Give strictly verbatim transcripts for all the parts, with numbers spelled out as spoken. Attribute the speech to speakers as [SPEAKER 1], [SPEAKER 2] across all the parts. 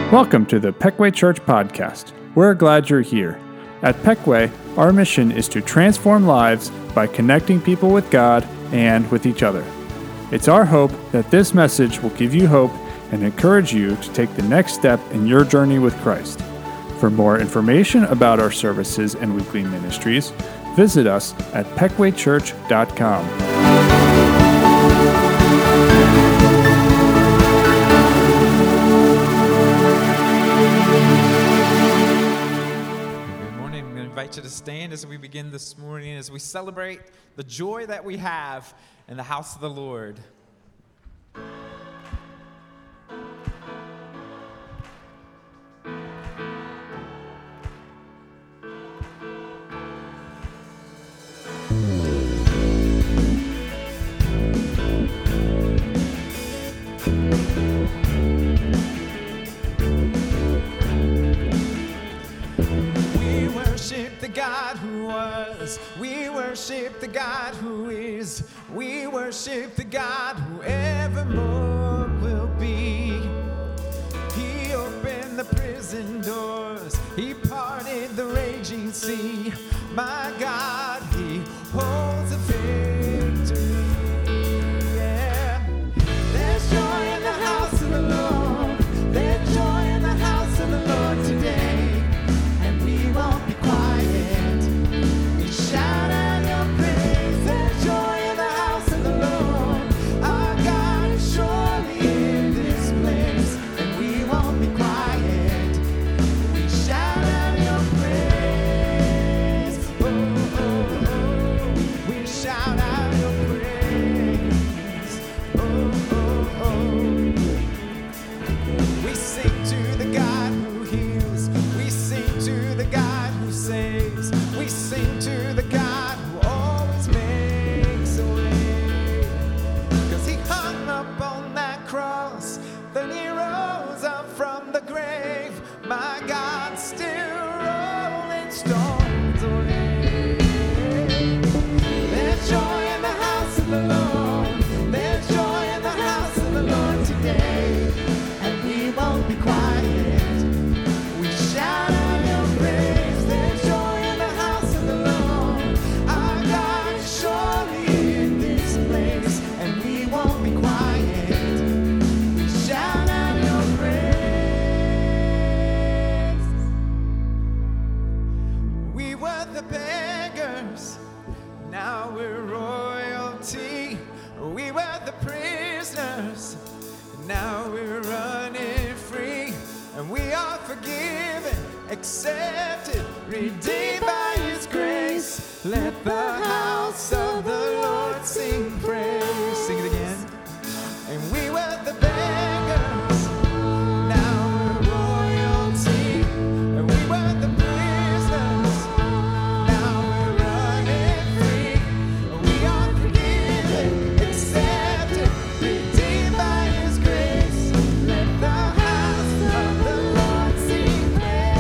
[SPEAKER 1] Welcome to the Peckway Church Podcast. We're glad you're here. At Peckway, our mission is to transform lives by connecting people with God and with each other. It's our hope that this message will give you hope and encourage you to take the next step in your journey with Christ. For more information about our services and weekly ministries, visit us at peckway church dot com.
[SPEAKER 2] I invite you to stand as we begin this morning, as we celebrate the joy that we have in the house of the Lord.
[SPEAKER 3] God who was, we worship the God who is, we worship the God who evermore will be. He opened the prison doors, he parted the raging sea. My God, he holds a victory. Yeah. There's joy in the house of the Lord, there's joy in the house of the Lord today, and we won't be quiet. Shout out your praise, there's joy in the house of the Lord. Our God is surely in this place, and we won't be quiet. We shout out your praise. Oh, oh, oh. We shout out your praise. Oh, oh, oh. We sing to the God who heals. We sing to the God who saves. We sing to the God who always makes a way. Cause he hung up on that cross, then he rose up from the grave. My God, still rolling stones away. There's joy in the house of the Lord, there's joy in the house of the Lord today, and we won't be quiet. We shout out your praise, there's joy in the house of the Lord. Our God is surely in this place, and we won't be quiet. We shout out your praise. We were the beggars, now we're royalty. We were the prisoners, now we're running free. And we are forgiven, accepted, redeemed by his grace. Let the house of the Lord sing praise. Sing it again. And we were the beggars, now we're royalty. And we were the prisoners, now we're running free. And we are forgiven, accepted, redeemed by his grace. Let the house of the Lord sing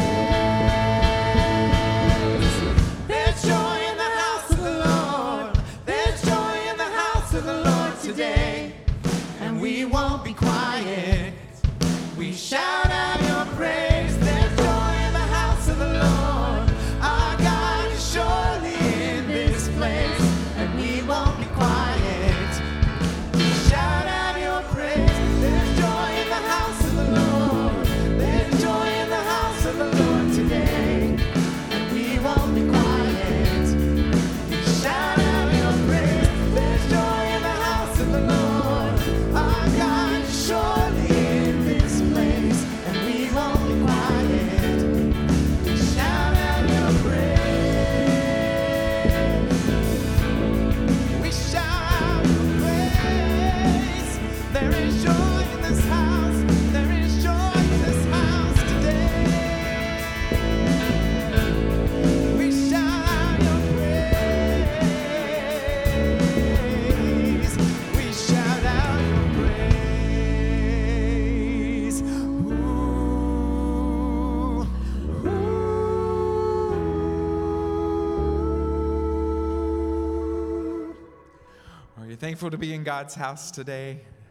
[SPEAKER 3] praise. There's joy in the house of the Lord, there's joy in the house of the Lord today, and we won't be quiet. We shout out your praise. There's joy in the house of the Lord. Our God is surely in this place, and we won't be quiet. We shout out your praise. There's joy in the house of the Lord. There's joy in the house of the Lord today, and we won't be quiet. We shout out your praise. There's joy in the house of the Lord. Our God is surely in this place, and we won't be quiet. We shout out your praise. We shout your praise. There is joy in this house. There is joy in this house today. We shout out your praise. We shout out your praise. Ooh, ooh.
[SPEAKER 2] Are you thankful to be in God's house today?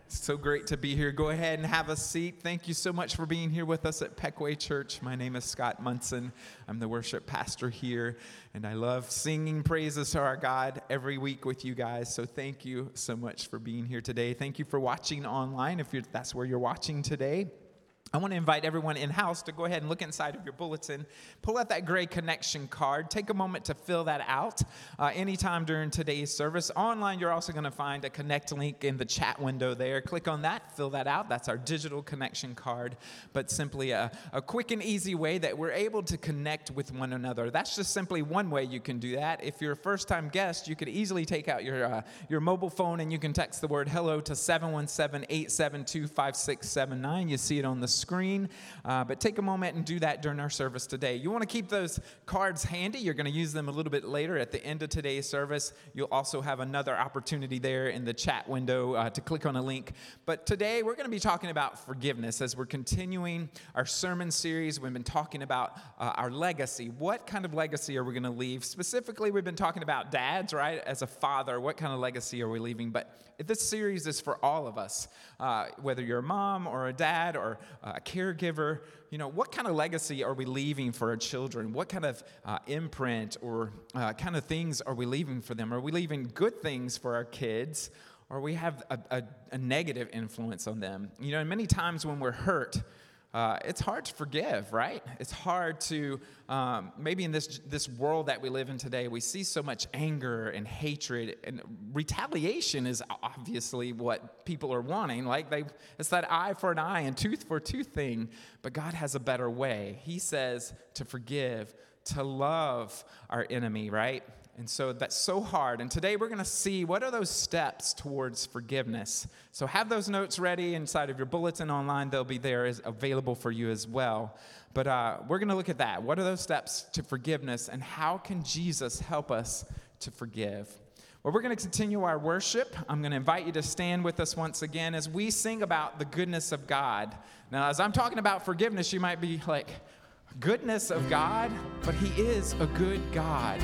[SPEAKER 2] So great to be here. Go ahead and have a seat. Thank you so much for being here with us at Peckway Church. My name is Scott Munson. I'm the worship pastor here, and I love singing praises to our God every week with you guys. So thank you so much for being here today. Thank you for watching online, if you're, that's where you're watching today. I want to invite everyone in-house to go ahead and look inside of your bulletin. Pull out that gray connection card. Take a moment to fill that out uh, anytime during today's service. Online, you're also going to find a connect link in the chat window there. Click on that, fill that out. That's our digital connection card, but simply a, a quick and easy way that we're able to connect with one another. That's just simply one way you can do that. If you're a first-time guest, you could easily take out your, uh, your mobile phone and you can text the word hello to seven one seven, eight seven two, five six seven nine. You see it on the screen, uh, but take a moment and do that during our service today. You want to keep those cards handy. You're going to use them a little bit later at the end of today's service. You'll also have another opportunity there in the chat window uh, to click on a link. But today we're going to be talking about forgiveness as we're continuing our sermon series. We've been talking about uh, our legacy. What kind of legacy are we going to leave? Specifically, we've been talking about dads, right? As a father, what kind of legacy are we leaving? But this series is for all of us, uh, whether you're a mom or a dad or a caregiver. You know, what kind of legacy are we leaving for our children? What kind of uh, imprint or uh, kind of things are we leaving for them? Are we leaving good things for our kids, or we have a, a, a negative influence on them? You know, and many times when we're hurt, Uh, it's hard to forgive, right? It's hard to, um, maybe in this this world that we live in today, we see so much anger and hatred, and retaliation is obviously what people are wanting. Like, they, it's that eye for an eye and tooth for a tooth thing, but God has a better way. He says to forgive, to love our enemy, right? And so that's so hard. And today we're going to see what are those steps towards forgiveness. So have those notes ready inside of your bulletin online. They'll be there as available for you as well. But uh, we're going to look at that. What are those steps to forgiveness, and how can Jesus help us to forgive? Well, we're going to continue our worship. I'm going to invite you to stand with us once again as we sing about the goodness of God. Now, as I'm talking about forgiveness, you might be like, goodness of God? But He is a good God.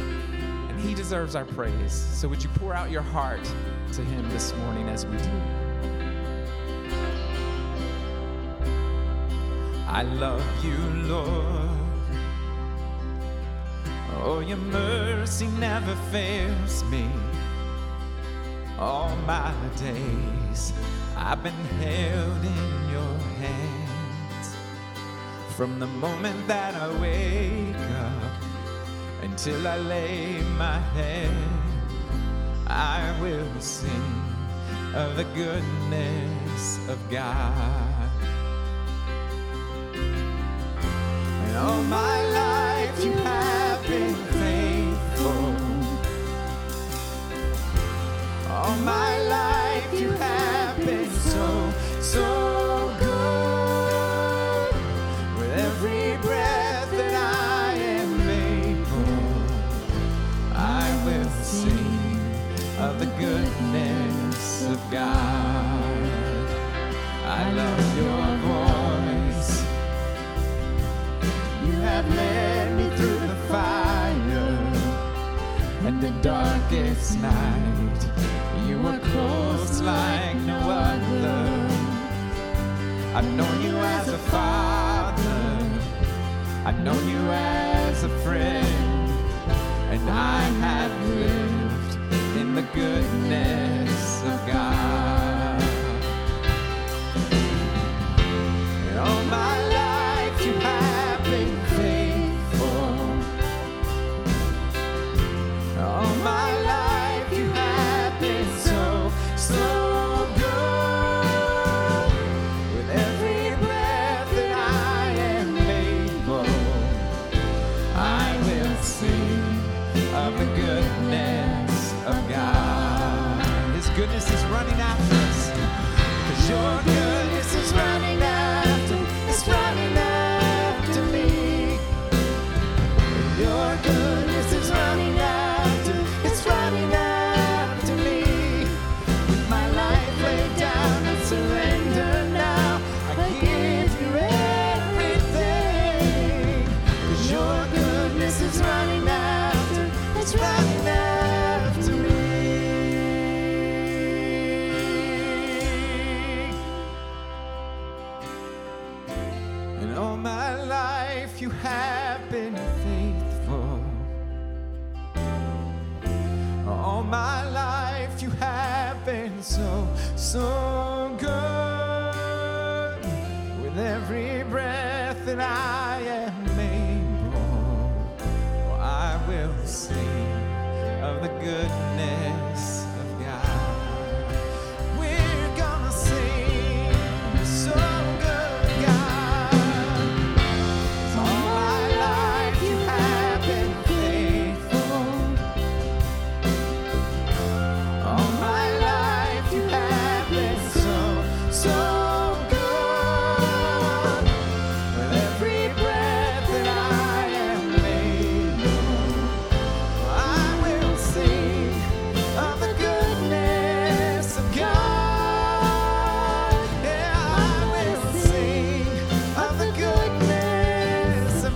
[SPEAKER 2] He deserves our praise. So would you pour out your heart to Him this morning as we do? I love you, Lord. Oh, your mercy never fails me. All my days I've been held in your hands. From the moment that I wake up until I lay my head, I will sing of the goodness of God. And all my life you have been faithful. All my life you have been so, so good. With every breath that I am sing of the goodness of God. I love your voice. You have led me through the fire and the darkest night. You were close like no other. I've known you as a father. I've known you as a friend. And I have lived in the goodness of God. And all my life you have been faithful. All my life you have been so, so good. With every breath that I am able, I will sing of the goodness of God. you have been faithful. All my life you have been so, so good. With every breath that I am able, oh, I will sing of the goodness of God. We're gonna sing, you're so good, God. 'Cause all my life you have been faithful. All my life you have been so, so good. With every breath that I am able, I will sing of the goodness of God. Yeah, I will sing of the goodness of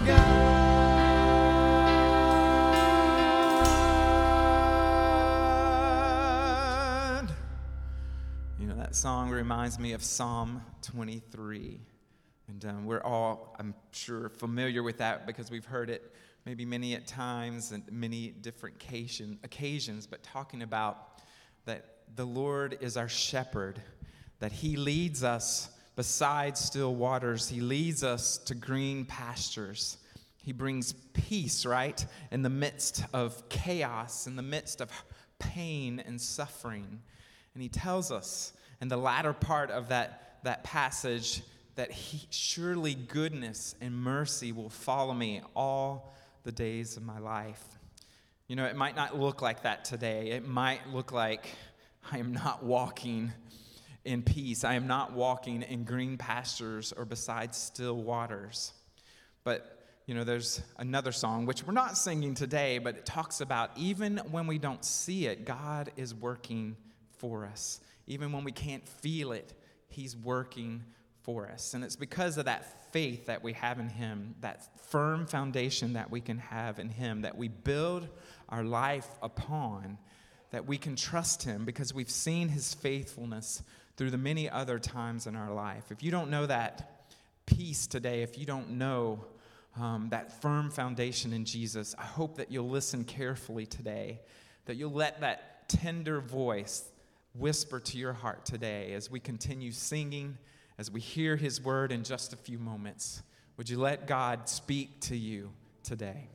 [SPEAKER 2] God. You know, that song reminds me of Psalm twenty-three. And um, we're all, I'm sure, familiar with that because we've heard it maybe many at times and many different occasion, occasions, but talking about that the Lord is our shepherd, that he leads us beside still waters. He leads us to green pastures. He brings peace, right, in the midst of chaos, in the midst of pain and suffering. And he tells us in the latter part of that, that passage that he, surely goodness and mercy will follow me all the days of my life. You know, it might not look like that today. It might look like I am not walking in peace. I am not walking in green pastures or beside still waters. But, you know, there's another song, which we're not singing today, but it talks about even when we don't see it, God is working for us. Even when we can't feel it, he's working for us. And it's because of that faith that we have in him, that firm foundation that we can have in him, that we build our life upon, that we can trust him because we've seen his faithfulness through the many other times in our life. If you don't know that peace today, if you don't know um, that firm foundation in Jesus, I hope that you'll listen carefully today, that you'll let that tender voice whisper to your heart today as we continue singing, as we hear his word in just a few moments. Would you let God speak to you today?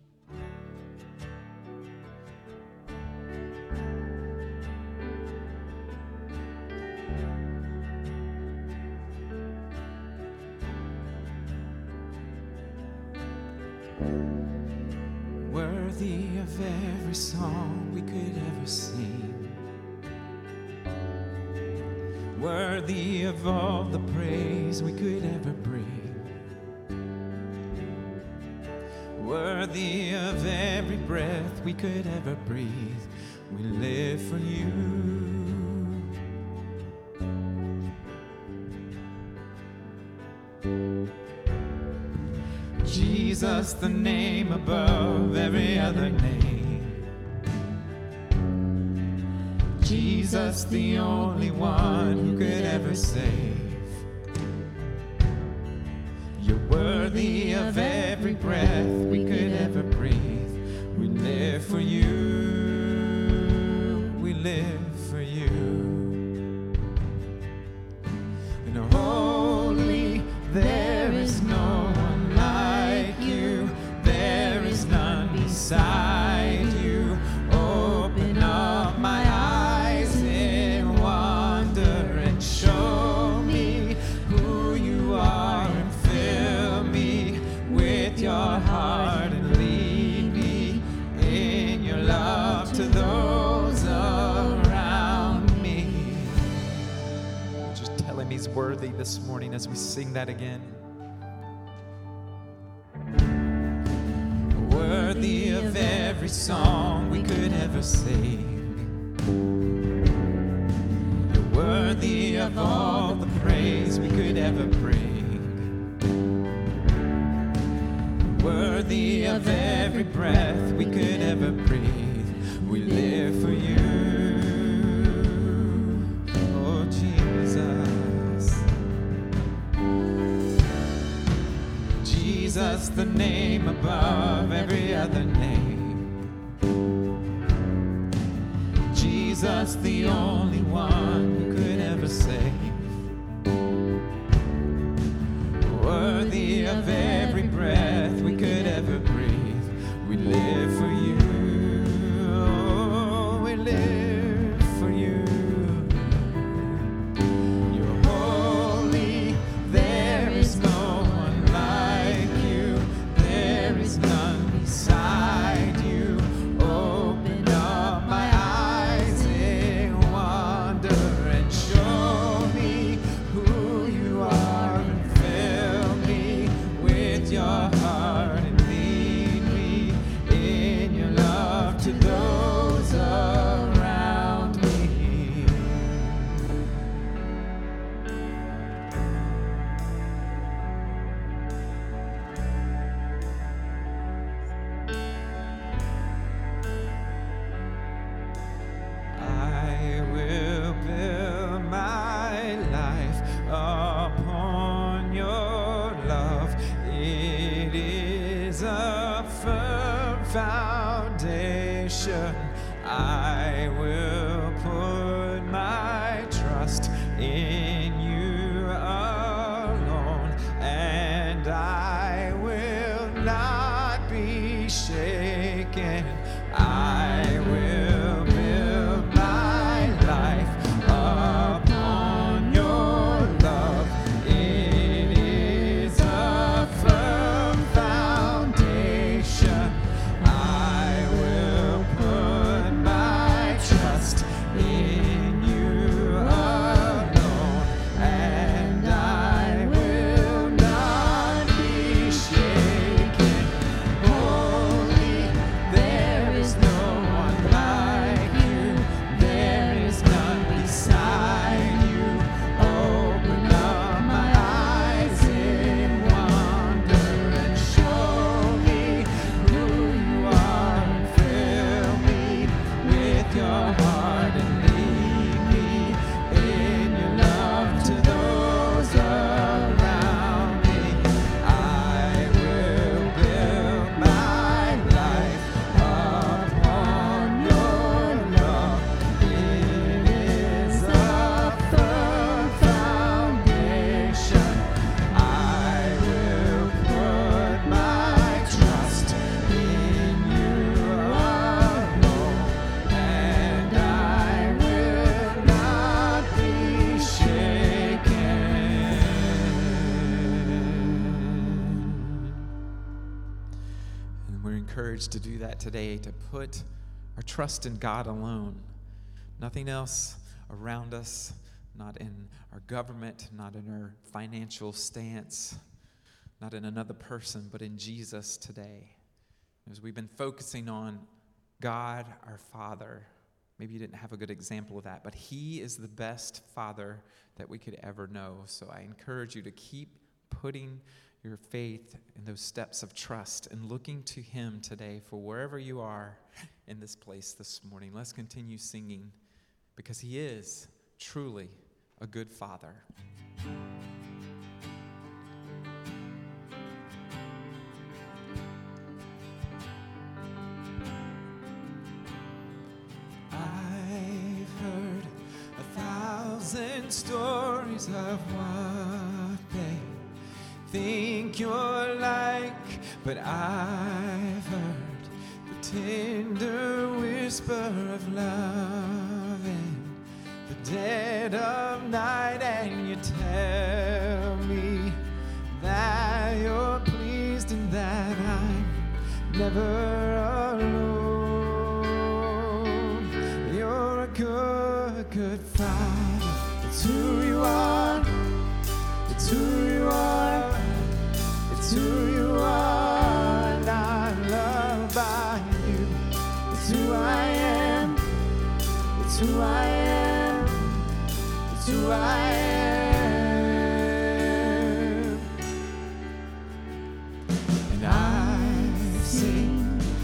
[SPEAKER 2] Worthy of every song we could ever sing, worthy of all the praise we could ever bring, worthy of every breath we could ever breathe. We live for you. Jesus, the name above every other name. Jesus, the only one who could ever save. You're worthy of every breath we could ever breathe. We live for you. We live for you. And holy, there is no one like you. There is none beside you. Open up my eyes in wonder and show me who you are and fill me with your heart and lead me in your love to those around me. Just tell him he's worthy this morning as we sing that again. Worthy of every song we could ever sing. You're worthy of all the praise we could ever bring. Worthy of every breath we could ever breathe. We live for you. Oh, Jesus. Jesus, Jesus, the name above every other name. Jesus, the only one who could ever save. Worthy of every breath we could ever breathe. We live for you. Oh, we live for you. You're holy. There is no one like you. There is none beside you. Open up my eyes in wonder and show me who you are and fill me with your heart and lead me in your love to those around me. I will build my life upon your love. It is a firm foundation. I will put my trust in you alone, and I will not be shaken. I will build my life upon your love. It is a firm foundation. I will put my trust in you alone, and I will not be shaken. Holy, there is no one like you. There is none beside you. Open up my eyes in wonder and show me who you are and fill me with your heart and lead me in your love to those around me. I will build my life upon your love. It is a firm foundation. I will put my trust in you alone, and I will not be shaken. And we're encouraged to do that today, to put our trust in God alone. Nothing else around us, not in our government, not in our financial stance, not in another person, but in Jesus today. As we've been focusing on God, our Father, maybe you didn't have a good example of that, but He is the best Father that we could ever know. So I encourage you to keep putting your faith in those steps of trust and looking to Him today for wherever you are in this place this morning. Let's continue singing, because He is truly a good Father. I've heard a thousand stories of what they think you're like, but I've heard the tender whisper of love in the dead of night, and you tell me that you're pleased and that I'm never alone. You're a good, good Father. It's who you are. It's who you are. It's who you are. And I'm loved by you. It's who I am. It's who I am. It's who I am. And I've seen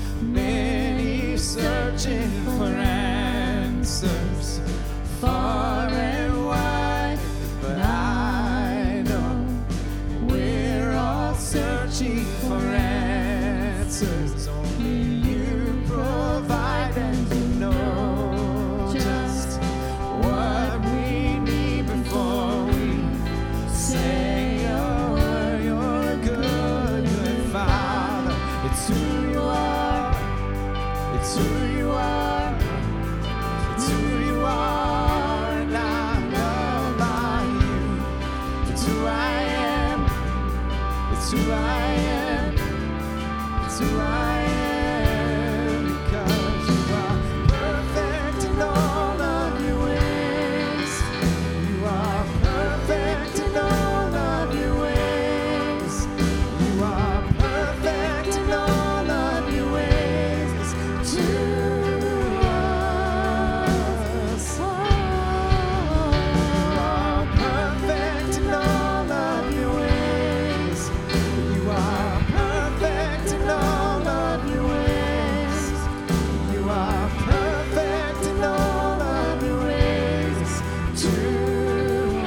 [SPEAKER 3] for answers. Only you provide, and you know just what we need before we say a word. You're good, good Father. It's who you are. It's who you are. It's who you are, and I'm loved by you. It's who I am. It's who I am. It's who I am, because you are perfect in all of your ways. You are perfect in all of your ways. You are perfect in all of your ways to us. You are perfect in all of your ways. You are perfect in all of your ways. You are perfect in all of your ways to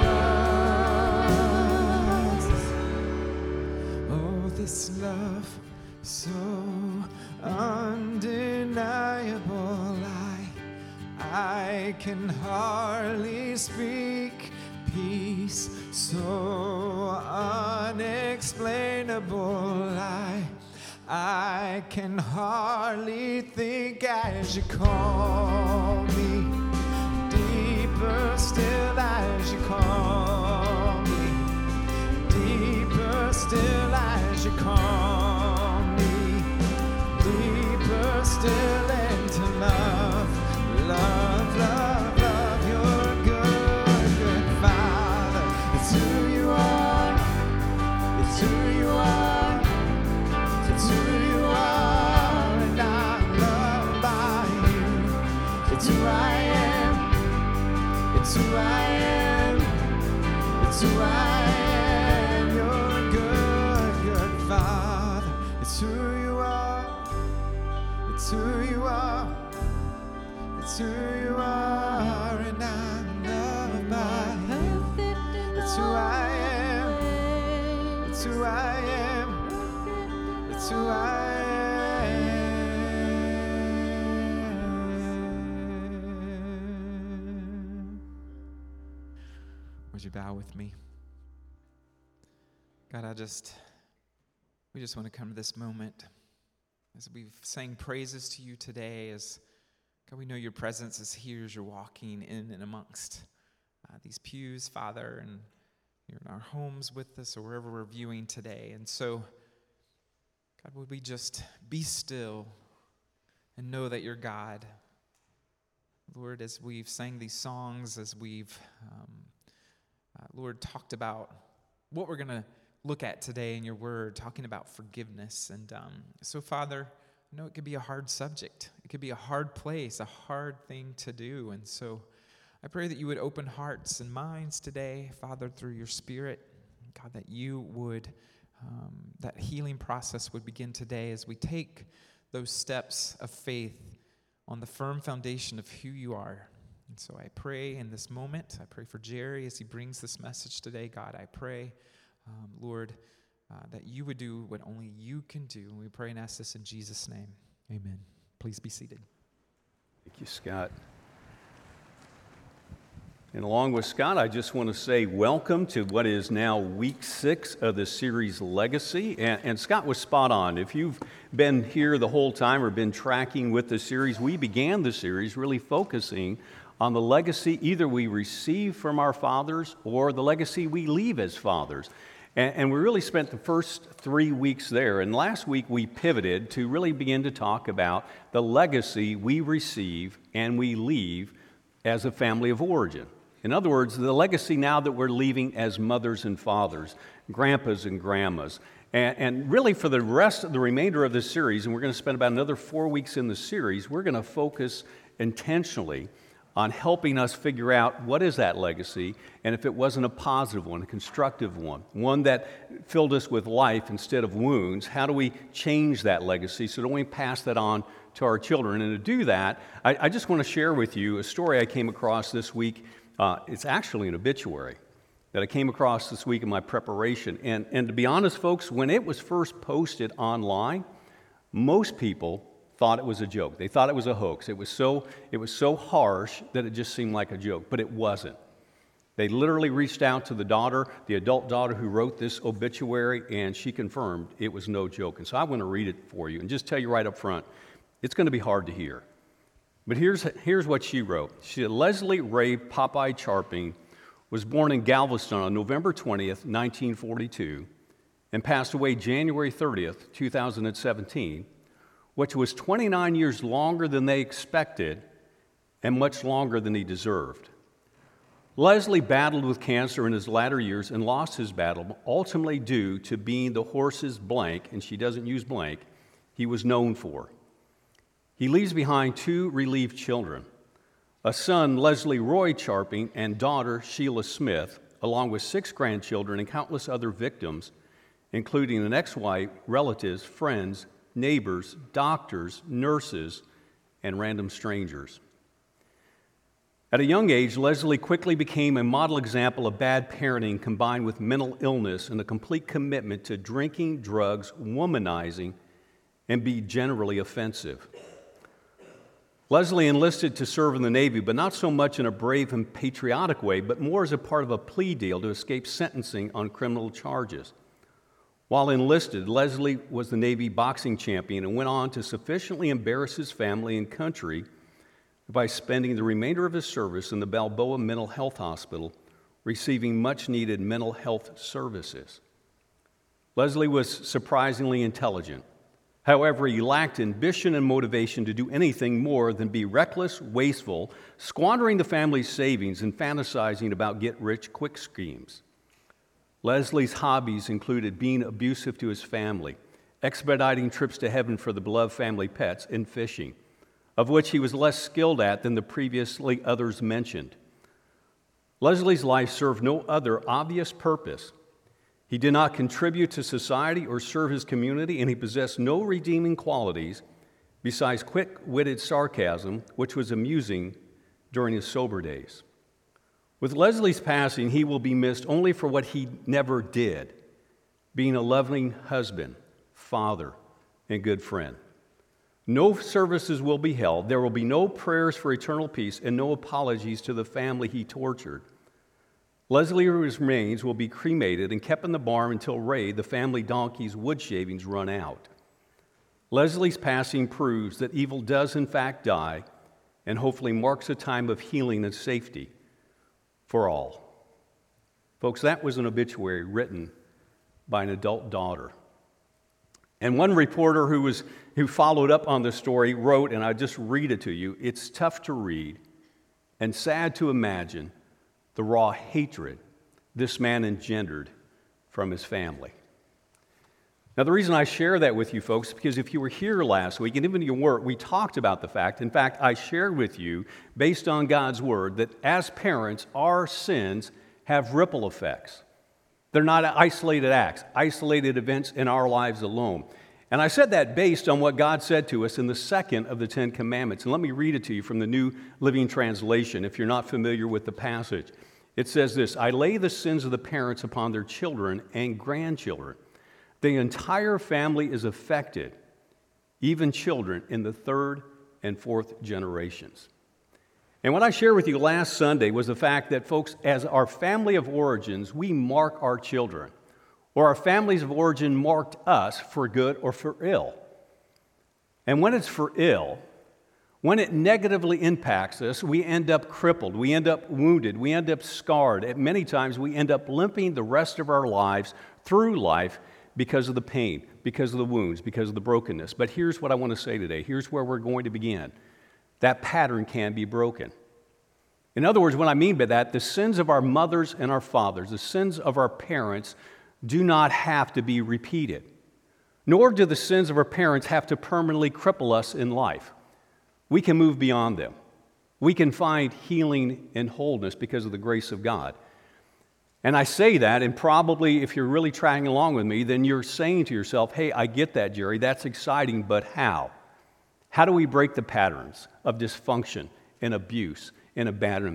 [SPEAKER 3] us. Oh, this love so undeniable, I, I can hardly speak. Peace so unexplainable, I, I can hardly think as you call me. Deeper still as you call me. Deeper still as you call me. Deeper still into love, love, love, love. You're good, good Father. It's who you are. It's who you are. It's who you are, and I'm loved by you. It's who I am. It's who I am. It's who I am. You're good, good Father. It's who you are. It's who you are. It's who you are, and I'm loved by you. It's who I am. It's who I am. It's who I am.
[SPEAKER 2] Would you bow with me? God, I just, we just want to come to this moment as we've sang praises to you today. As God, we know your presence is here as you're walking in and amongst uh, these pews, Father, and you're in our homes with us or wherever we're viewing today. And so, God, would we just be still and know that you're God? Lord, as we've sang these songs, as we've, um, uh, Lord, talked about what we're going to look at today in your word, talking about forgiveness. And um, so, Father, I know it could be a hard subject. It could be a hard place, a hard thing to do. And so I pray that you would open hearts and minds today, Father, through your Spirit. God, that you would, um, that healing process would begin today as we take those steps of faith on the firm foundation of who you are. And so I pray in this moment, I pray for Jerry as he brings this message today. God, I pray, um, Lord, uh, that you would do what only you can do. And we pray and ask this in Jesus' name. Amen. Please be seated.
[SPEAKER 4] Thank you, Scott. And along with Scott, I just want to say welcome to what is now week six of the series Legacy. And, and Scott was spot on. If you've been here the whole time or been tracking with the series, we began the series really focusing on the legacy either we receive from our fathers or the legacy we leave as fathers. And, and we really spent the first three weeks there. And last week we pivoted to really begin to talk about the legacy we receive and we leave as a family of origin. In other words, the legacy now that we're leaving as mothers and fathers, grandpas and grandmas. And, and really for the rest of the remainder of this series, and we're going to spend about another four weeks in the series, we're going to focus intentionally on helping us figure out what is that legacy, and if it wasn't a positive one, a constructive one, one that filled us with life instead of wounds, how do we change that legacy so that we pass that on to our children? And to do that, I, I just want to share with you a story I came across this week. Uh, it's actually an obituary that I came across this week in my preparation. And, and to be honest, folks, when it was first posted online, most people thought it was a joke. They thought it was a hoax. It was so, it was so harsh that it just seemed like a joke, but it wasn't. They literally reached out to the daughter, the adult daughter who wrote this obituary, and she confirmed it was no joke. And so I want to read it for you and just tell you right up front, it's going to be hard to hear. But here's, here's what she wrote. She said, Leslie Ray Popeye Charping was born in Galveston on November twentieth, nineteen forty-two, and passed away January thirtieth, two thousand seventeen, which was twenty-nine years longer than they expected and much longer than he deserved. Leslie battled with cancer in his latter years and lost his battle, ultimately due to being the horse's blank, and she doesn't use blank, he was known for. He leaves behind two relieved children, a son, Leslie Roy Charping, and daughter, Sheila Smith, along with six grandchildren and countless other victims, including an ex-wife, relatives, friends, neighbors, doctors, nurses, and random strangers. At a young age, Leslie quickly became a model example of bad parenting combined with mental illness and a complete commitment to drinking, drugs, womanizing, and be generally offensive. Leslie enlisted to serve in the Navy, but not so much in a brave and patriotic way, but more as a part of a plea deal to escape sentencing on criminal charges. While enlisted, Leslie was the Navy boxing champion and went on to sufficiently embarrass his family and country by spending the remainder of his service in the Balboa Mental Health Hospital, receiving much-needed mental health services. Leslie was surprisingly intelligent. However, he lacked ambition and motivation to do anything more than be reckless, wasteful, squandering the family's savings and fantasizing about get-rich-quick schemes. Leslie's hobbies included being abusive to his family, expediting trips to heaven for the beloved family pets, and fishing, of which he was less skilled at than the previously others mentioned. Leslie's life served no other obvious purpose. He did not contribute to society or serve his community, and he possessed no redeeming qualities besides quick-witted sarcasm, which was amusing during his sober days. With Leslie's passing, he will be missed only for what he never did, being a loving husband, father, and good friend. No services will be held. There will be no prayers for eternal peace and no apologies to the family he tortured. Leslie's remains will be cremated and kept in the barn until Ray, the family donkey's wood shavings, run out. Leslie's passing proves that evil does in fact die and hopefully marks a time of healing and safety for all. Folks, that was an obituary written by an adult daughter. And one reporter who was who followed up on the story wrote, and I just read it to you, "It's tough to read and sad to imagine the raw hatred this man engendered from his family." Now, the reason I share that with you, folks, is because if you were here last week, and even your work, we talked about the fact, in fact, I shared with you, based on God's word, that as parents, our sins have ripple effects. They're not isolated acts, isolated events in our lives alone. And I said that based on what God said to us in the second of the Ten Commandments. And let me read it to you from the New Living Translation, if you're not familiar with the passage. It says this, "I lay the sins of the parents upon their children and grandchildren. The entire family is affected, even children in the third and fourth generations." And what I shared with you last Sunday was the fact that, folks, as our family of origins, we mark our children, or our families of origin marked us for good or for ill. And when it's for ill, when it negatively impacts us, we end up crippled, we end up wounded, we end up scarred. And many times we end up limping the rest of our lives through life because of the pain, because of the wounds, because of the brokenness. But here's what I want to say today. Here's where we're going to begin. That pattern can be broken. In other words, what I mean by that, the sins of our mothers and our fathers, the sins of our parents, do not have to be repeated. Nor do the sins of our parents have to permanently cripple us in life. We can move beyond them. We can find healing and wholeness because of the grace of God. And I say that, and probably if you're really tracking along with me, then you're saying to yourself, hey, I get that, Jerry, that's exciting, but how? How do we break the patterns of dysfunction and abuse and abandonment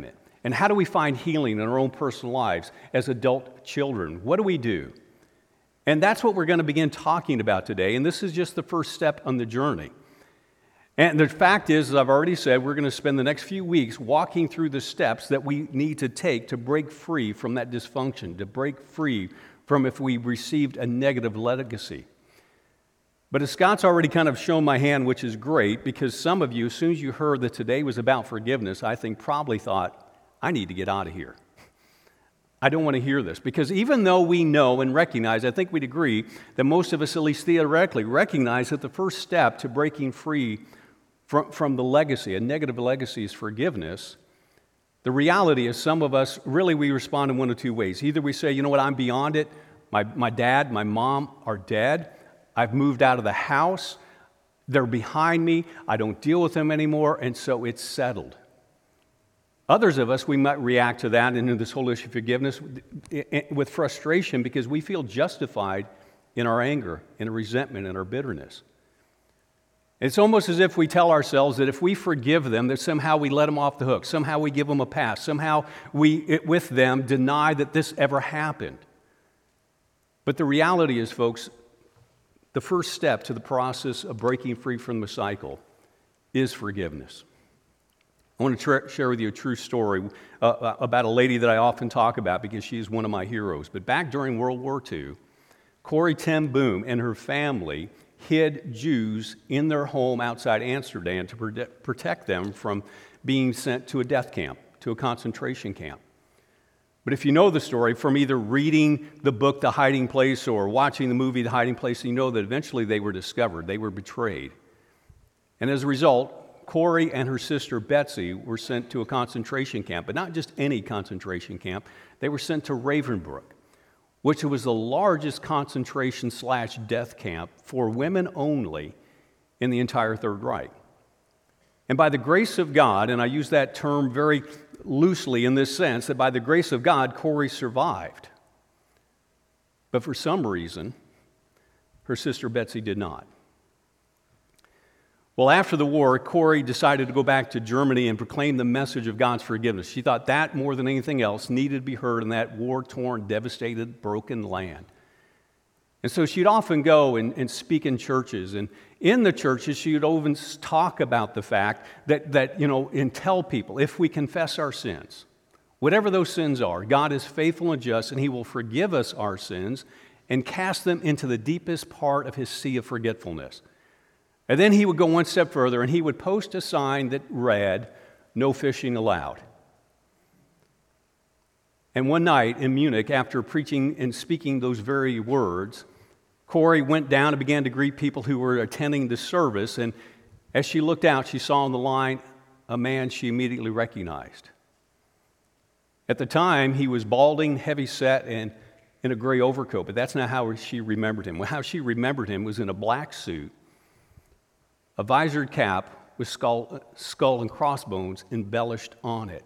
[SPEAKER 4] And how do we find healing in our own personal lives as adult children? What do we do? And that's what we're going to begin talking about today, and this is just the first step on the journey. And the fact is, as I've already said, we're going to spend the next few weeks walking through the steps that we need to take to break free from that dysfunction, to break free from if we received a negative legacy. But as Scott's already kind of shown my hand, which is great, because some of you, as soon as you heard that today was about forgiveness, I think probably thought, I need to get out of here. I don't want to hear this, because even though we know and recognize, I think we'd agree, that most of us, at least theoretically, recognize that the first step to breaking free from, from the legacy, a negative legacy, is forgiveness. The reality is some of us, really we respond in one of two ways. Either we say, you know what, I'm beyond it. My, my dad, my mom are dead. I've moved out of the house. They're behind me. I don't deal with them anymore, and so it's settled. Others of us, we might react to that and to this whole issue of forgiveness with frustration because we feel justified in our anger, in our resentment, in our bitterness. It's almost as if we tell ourselves that if we forgive them, that somehow we let them off the hook, somehow we give them a pass, somehow we, with them, deny that this ever happened. But the reality is, folks, the first step to the process of breaking free from the cycle is forgiveness. I want to tra- share with you a true story uh, about a lady that I often talk about because she is one of my heroes. But back during World War Two, Corrie ten Boom and her family hid Jews in their home outside Amsterdam to prote- protect them from being sent to a death camp, to a concentration camp. But if you know the story from either reading the book The Hiding Place or watching the movie The Hiding Place, you know that eventually they were discovered, they were betrayed. And as a result, Corrie and her sister Betsy were sent to a concentration camp, but not just any concentration camp. They were sent to Ravensbrück, which was the largest concentration slash death camp for women only in the entire Third Reich. And by the grace of God, and I use that term very loosely in this sense, that by the grace of God, Corrie survived. But for some reason, her sister Betsy did not. Well, after the war, Corrie decided to go back to Germany and proclaim the message of God's forgiveness. She thought that, more than anything else, needed to be heard in that war-torn, devastated, broken land. And so she'd often go and, and speak in churches. And in the churches, she would often talk about the fact that, that, you know, and tell people, if we confess our sins, whatever those sins are, God is faithful and just, and He will forgive us our sins and cast them into the deepest part of His sea of forgetfulness. And then he would go one step further and he would post a sign that read, "No fishing allowed." And one night in Munich, after preaching and speaking those very words, Corrie went down and began to greet people who were attending the service. And as she looked out, she saw on the line a man she immediately recognized. At the time, he was balding, heavy-set, and in a gray overcoat, but that's not how she remembered him. How she remembered him was in a black suit, a visored cap with skull, skull and crossbones embellished on it.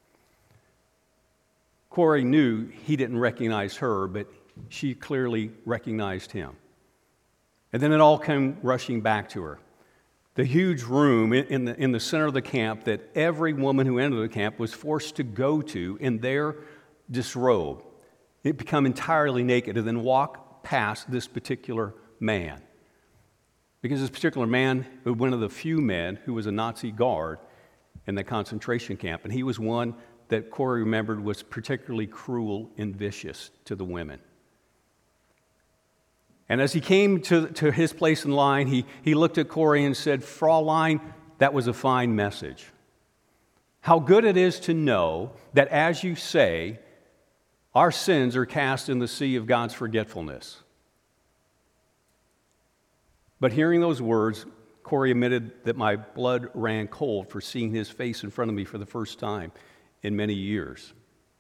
[SPEAKER 4] Corrie knew he didn't recognize her, but she clearly recognized him. And then it all came rushing back to her. The huge room in the, in the center of the camp that every woman who entered the camp was forced to go to in their disrobe. They'd become entirely naked and then walk past this particular man. Because this particular man was one of the few men who was a Nazi guard in the concentration camp, and he was one that Corrie remembered was particularly cruel and vicious to the women. And as he came to, to his place in line, he, he looked at Corrie and said, "Fraulein, that was a fine message. How good it is to know that, as you say, our sins are cast in the sea of God's forgetfulness." But hearing those words, Corrie admitted that my blood ran cold for seeing his face in front of me for the first time in many years.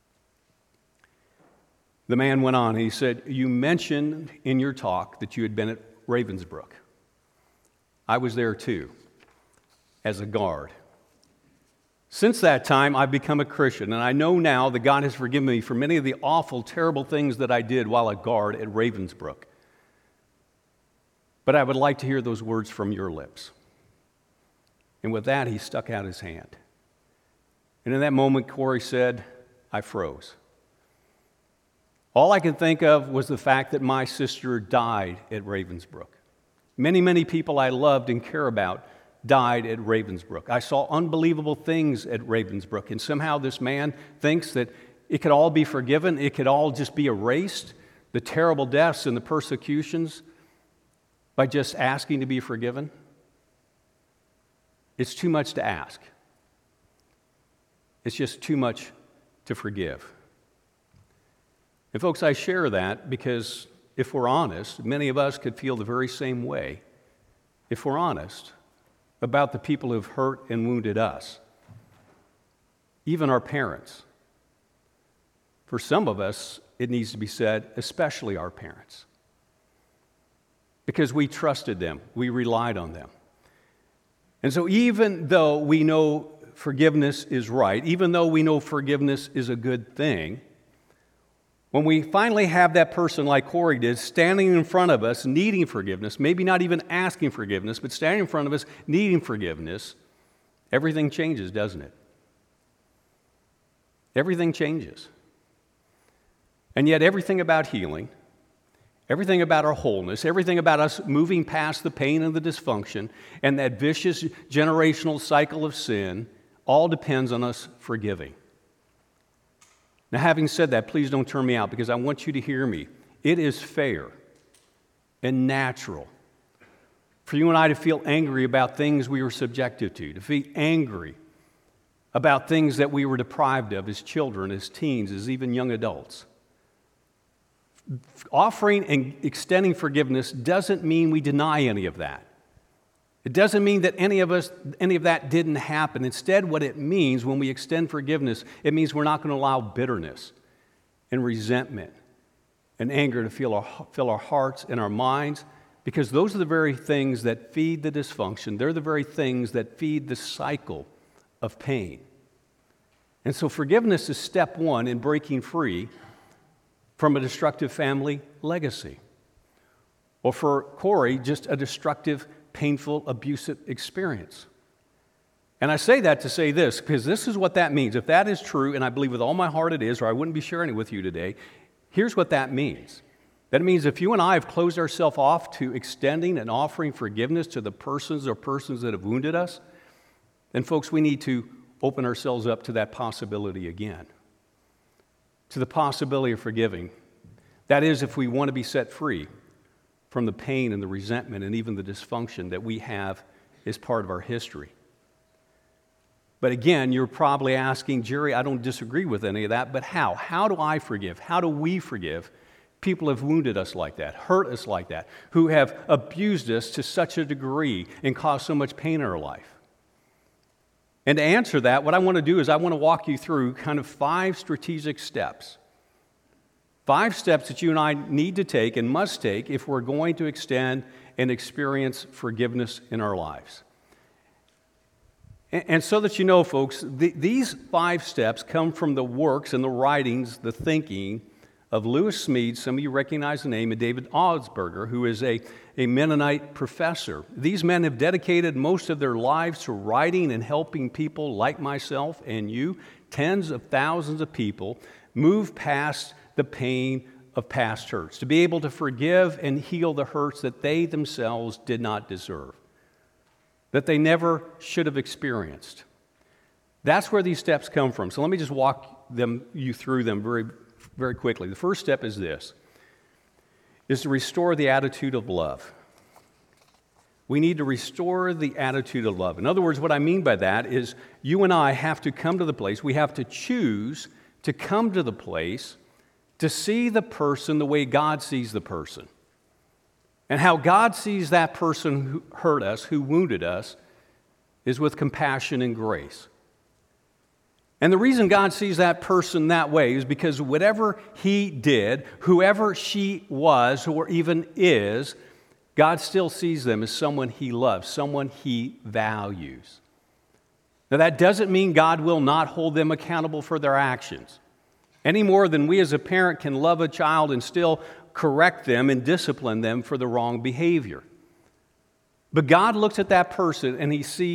[SPEAKER 4] The man went on, he said, "You mentioned in your talk that you had been at Ravensbrück. I was there too, as a guard. Since that time, I've become a Christian, and I know now that God has forgiven me for many of the awful, terrible things that I did while a guard at Ravensbrück. But I would like to hear those words from your lips." And with that, he stuck out his hand. And in that moment, Corey said, I froze. All I could think of was the fact that my sister died at Ravensbrück. Many, many people I loved and care about died at Ravensbrück. I saw unbelievable things at Ravensbrück, and somehow this man thinks that it could all be forgiven, it could all just be erased, the terrible deaths and the persecutions, by just asking to be forgiven. It's too much to ask. It's just too much to forgive. And folks, I share that because if we're honest, many of us could feel the very same way, if we're honest, about the people who've hurt and wounded us, even our parents. For some of us, it needs to be said, especially our parents, because we trusted them, we relied on them. And so even though we know forgiveness is right, even though we know forgiveness is a good thing, when we finally have that person like Corey did, standing in front of us, needing forgiveness, maybe not even asking forgiveness, but standing in front of us, needing forgiveness, everything changes, doesn't it? Everything changes. And yet everything about healing, everything about our wholeness, everything about us moving past the pain and the dysfunction and that vicious generational cycle of sin all depends on us forgiving. Now, having said that, please don't turn me out because I want you to hear me. It is fair and natural for you and I to feel angry about things we were subjected to, to feel angry about things that we were deprived of as children, as teens, as even young adults. Offering and extending forgiveness doesn't mean we deny any of that. It doesn't mean that any of us, any of that didn't happen. Instead, what it means when we extend forgiveness, it means we're not going to allow bitterness and resentment and anger to fill our, fill our hearts and our minds, because those are the very things that feed the dysfunction. They're the very things that feed the cycle of pain. And so forgiveness is step one in breaking free from a destructive family legacy. Or for Corey, just a destructive, painful, abusive experience. And I say that to say this, because this is what that means. If that is true, and I believe with all my heart it is, or I wouldn't be sharing it with you today, here's what that means. That means if you and I have closed ourselves off to extending and offering forgiveness to the persons or persons that have wounded us, then folks, we need to open ourselves up to that possibility again. To the possibility of forgiving. That is, if we want to be set free from the pain and the resentment and even the dysfunction that we have as part of our history. But again, you're probably asking, Jerry, I don't disagree with any of that, but how? How do I forgive? How do we forgive people who have wounded us like that, hurt us like that, who have abused us to such a degree and caused so much pain in our life? And to answer that, what I want to do is I want to walk you through kind of five strategic steps. Five steps that you and I need to take and must take if we're going to extend and experience forgiveness in our lives. And so that you know, folks, th- these five steps come from the works and the writings, the thinking of Lewis Smedes, some of you recognize the name, and David Augsburger, who is a, a Mennonite professor. These men have dedicated most of their lives to writing and helping people like myself and you, tens of thousands of people, move past the pain of past hurts, to be able to forgive and heal the hurts that they themselves did not deserve, that they never should have experienced. That's where these steps come from. So let me just walk them you through them very, very quickly. The first step is this, is to restore the attitude of love. We need to restore the attitude of love. In other words, what I mean by that is you and I have to come to the place, we have to choose to come to the place to see the person the way God sees the person. And how God sees that person who hurt us, who wounded us, is with compassion and grace. And the reason God sees that person that way is because whatever he did, whoever she was or even is, God still sees them as someone he loves, someone he values. Now that doesn't mean God will not hold them accountable for their actions, any more than we as a parent can love a child and still correct them and discipline them for the wrong behavior. But God looks at that person and he sees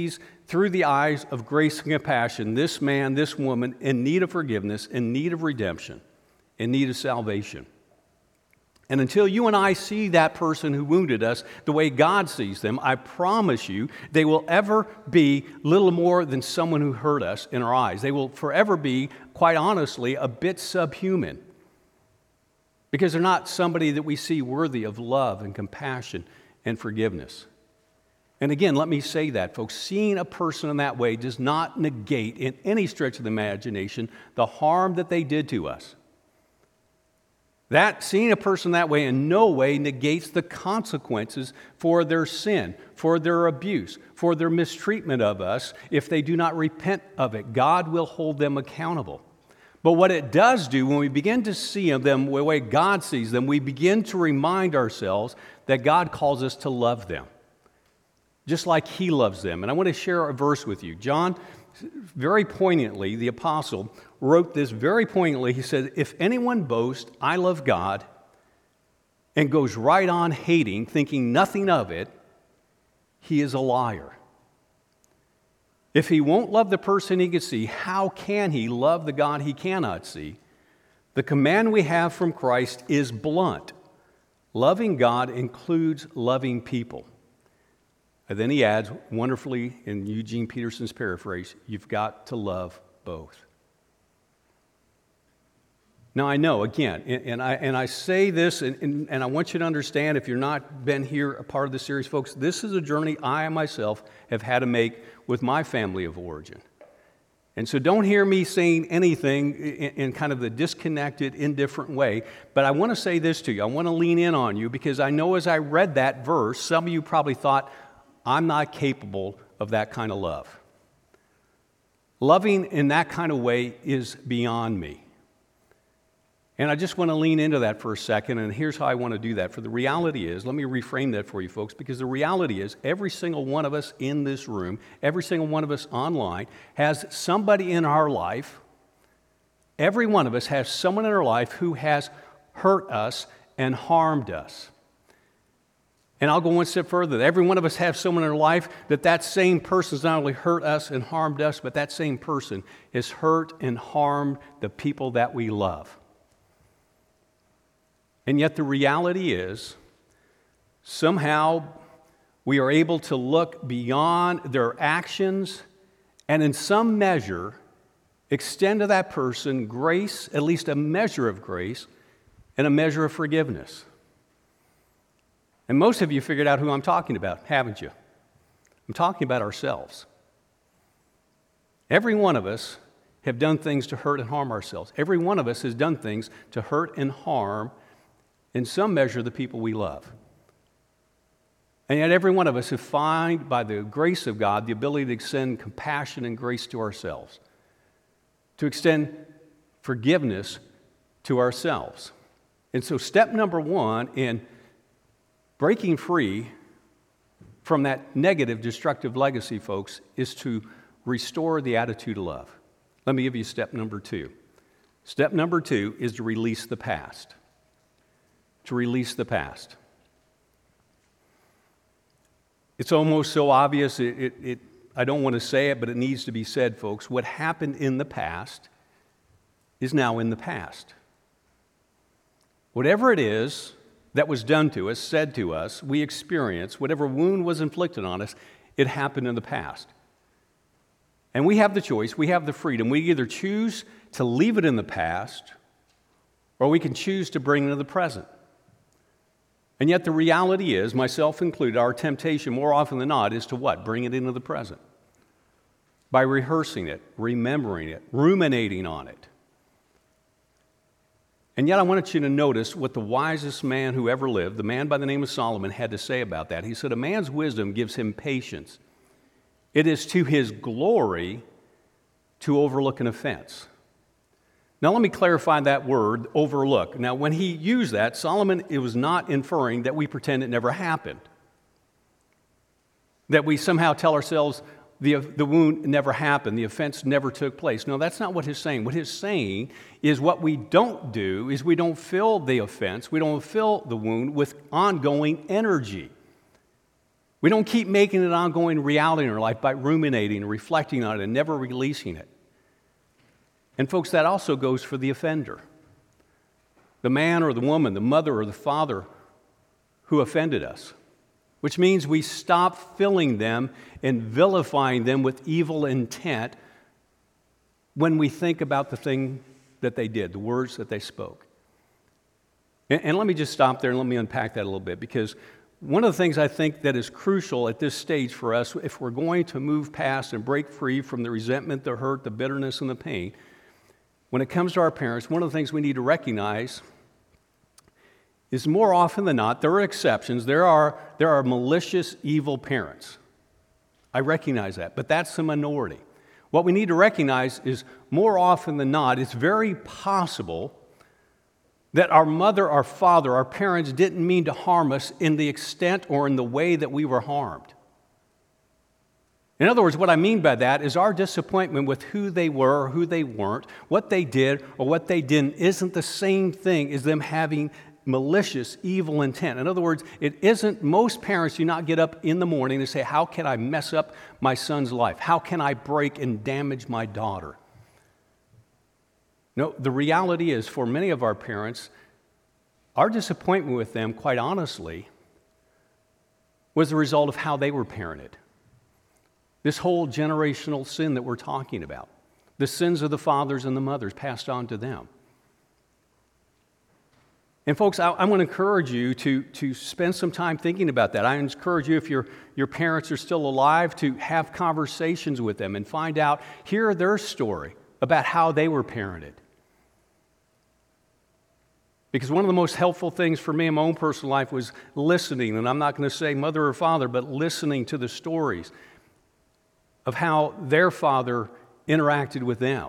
[SPEAKER 4] through the eyes of grace and compassion this man, this woman in need of forgiveness, in need of redemption, in need of salvation. And until you and I see that person who wounded us the way God sees them, I promise you they will ever be little more than someone who hurt us in our eyes. They will forever be, quite honestly, a bit subhuman, because they're not somebody that we see worthy of love and compassion and forgiveness. And again, let me say that, folks, seeing a person in that way does not negate in any stretch of the imagination the harm that they did to us. That, seeing a person that way in no way negates the consequences for their sin, for their abuse, for their mistreatment of us. If they do not repent of it, God will hold them accountable. But what it does do, when we begin to see them the way God sees them, we begin to remind ourselves that God calls us to love them, just like He loves them. And I want to share a verse with you. John, very poignantly, the apostle, wrote this very poignantly. He said, if anyone boasts, I love God, and goes right on hating, thinking nothing of it, he is a liar. If he won't love the person he can see, how can he love the God he cannot see? The command we have from Christ is blunt. Loving God includes loving people. And then he adds, wonderfully in Eugene Peterson's paraphrase, you've got to love both. Now, I know, again, and, and, I, and I say this, and, and, and I want you to understand, if you're not been here a part of the series, folks, this is a journey I myself have had to make with my family of origin. And so don't hear me saying anything in, in kind of the disconnected, indifferent way, but I want to say this to you. I want to lean in on you, because I know as I read that verse, some of you probably thought, I'm not capable of that kind of love. Loving in that kind of way is beyond me. And I just want to lean into that for a second, and here's how I want to do that. For the reality is, let me reframe that for you folks, because the reality is every single one of us in this room, every single one of us online, has somebody in our life, every one of us has someone in our life who has hurt us and harmed us. And I'll go one step further. Every one of us has someone in our life that that same person has not only hurt us and harmed us, but that same person has hurt and harmed the people that we love. And yet the reality is, somehow we are able to look beyond their actions and in some measure extend to that person grace, at least a measure of grace, and a measure of forgiveness. And most of you figured out who I'm talking about, haven't you? I'm talking about ourselves. Every one of us have done things to hurt and harm ourselves. Every one of us has done things to hurt and harm, in some measure, the people we love. And yet every one of us have found, by the grace of God, the ability to extend compassion and grace to ourselves, to extend forgiveness to ourselves. And so step number one in breaking free from that negative, destructive legacy, folks, is to restore the attitude of love. Let me give you step number two. Step number two is to release the past. To release the past. It's almost so obvious, it, it, it, I don't want to say it, but it needs to be said, folks. What happened in the past is now in the past. Whatever it is that was done to us, said to us, we experienced, whatever wound was inflicted on us, it happened in the past. And we have the choice, we have the freedom. We either choose to leave it in the past, or we can choose to bring it into the present. And yet the reality is, myself included, our temptation more often than not is to what? Bring it into the present. By rehearsing it, remembering it, ruminating on it. And yet I wanted you to notice what the wisest man who ever lived, the man by the name of Solomon, had to say about that. He said, a man's wisdom gives him patience. It is to his glory to overlook an offense. Now, let me clarify that word, overlook. Now, when he used that, Solomon, it was not inferring that we pretend it never happened, that we somehow tell ourselves the, the wound never happened, the offense never took place. No, that's not what he's saying. What he's saying is what we don't do is we don't fill the offense, we don't fill the wound with ongoing energy. We don't keep making it an ongoing reality in our life by ruminating and reflecting on it and never releasing it. And folks, that also goes for the offender. The man or the woman, the mother or the father who offended us. Which means we stop filling them and vilifying them with evil intent when we think about the thing that they did, the words that they spoke. And, and let me just stop there and let me unpack that a little bit, because one of the things I think that is crucial at this stage for us, if we're going to move past and break free from the resentment, the hurt, the bitterness, and the pain, when it comes to our parents, one of the things we need to recognize is more often than not, there are exceptions, there are, there are malicious, evil parents. I recognize that, but that's the minority. What we need to recognize is more often than not, it's very possible that our mother, our father, our parents didn't mean to harm us in the extent or in the way that we were harmed. In other words, what I mean by that is our disappointment with who they were or who they weren't, what they did or what they didn't, isn't the same thing as them having malicious, evil intent. In other words, it isn't, most parents do not get up in the morning and say, how can I mess up my son's life? How can I break and damage my daughter? No, the reality is, for many of our parents, our disappointment with them, quite honestly, was the result of how they were parented. This whole generational sin that we're talking about, the sins of the fathers and the mothers passed on to them. And folks, I, I want to encourage you to, to spend some time thinking about that. I encourage you, if your, your parents are still alive, to have conversations with them and find out, hear their story about how they were parented. Because one of the most helpful things for me in my own personal life was listening, and I'm not going to say mother or father, but listening to the stories of how their father interacted with them.